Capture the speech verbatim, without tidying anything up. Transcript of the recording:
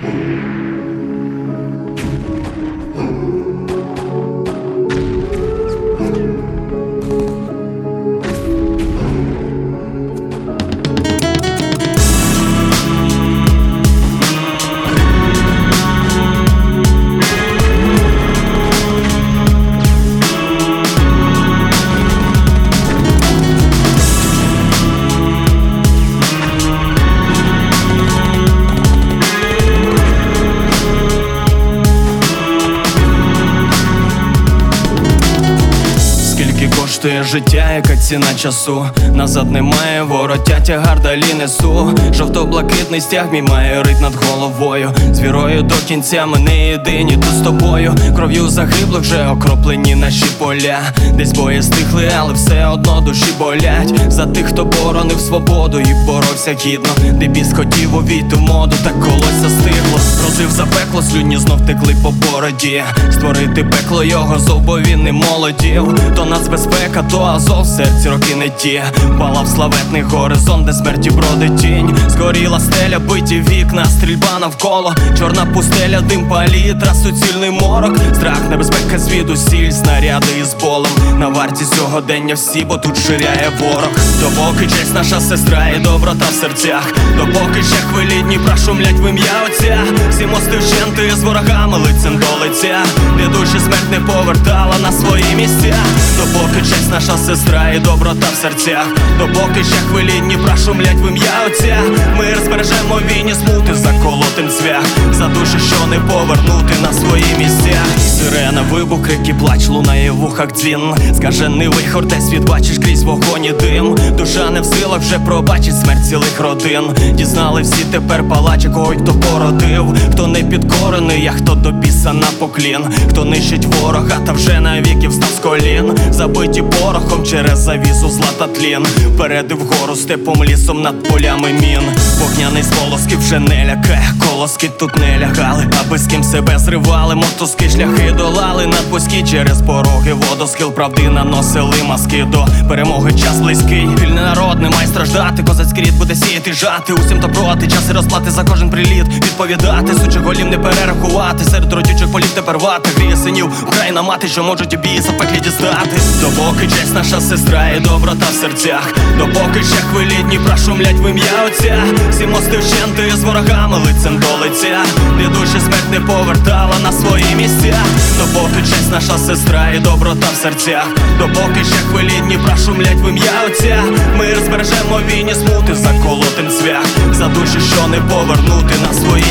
Коштує життя, яка ціна часу. Назад немає, вороття тягар далі несу. Жовто-блакитний стяг мій має рить над головою. З вірою до кінця ми не єдині тут з тобою. Кров'ю загиблих вже окроплені наші поля. Десь бої стихли, але все одно душі болять. За тих, хто боронив свободу і боровся гідно. Де біс хотів увійти в моду, так колося стигло. Просив за пекло, слюні знов текли по бороді. Створити пекло його зов, бо він не молодів. То нацбезпека, то Азов, в серці роки не ті. Палав славетний горизонт, де смерті бродить тінь. Згоріла стеля, биті вікна, стрільба навколо. Чорна пустеля, дим палітра, суцільний морок. Страх, небезпека звідусіль, снаряди із болем. На варті сьогодення всі, бо тут ширяє ворог. Допоки честь наша сестра і доброта в серцях. Допоки ще хвилі Дніпра шумлять в ім'я Отця. Всі мости вщенти з ворогами лицем до лиця. Де душі смерть не повертала на свої місця. Допоки честь наша сестра і доброта в серцях. Допоки ще хвилі Дніпра шумлять в ім'я Отця. Ми збережемо війні смути, заколотим цвях. За душі, що не повернути на свої місця. Сирена, вибух, крики, плач, лунає в ухах дзвін. Скажений вихор, десь відбачиш крізь вогонь і дим. Душа не в силах вже пробачить смерть цілих родин. Дізнали всі тепер палачі, кого й хто породив. Хто не підкорений, а хто до біса на поклін. Хто нищить ворога, та вже навіки встав з колін. Забиті порохом через завісу зла та тлін. Вперед і вгору степом, лісом над полями мін. Вогняний з волосків вже не лякає. Колоски тут не лягали, аби з ким себе зривали. Мотузки шляхи долали надвузькі через пороги. Водосхил правди наносили маски. До перемоги час близький. Вільний народ не має страждати. Козацький рід буде сіяти, жати. Усім то проти, час і розплати за кожен приліт. Відповідати, сучих голів не перерахувати. Серед родючих полів тепер вати. Гріє синів, Україна мати, що можуть у бій запеклі дістати. Допоки честь наша сестра і доброта в серцях. Допоки ще хвилі Дніпра шумлять в ім'я Отця. Всі мости вщенти з ворогами лицем до лиця. Де душі смерть не повертала на свої місця. Допоки честь наша сестра і доброта в серцях. Допоки ще хвилі Дніпра шумлять в ім'я Отця. Ми збережемо війні смути, заколотим цвях. За душі, що не повернути на свої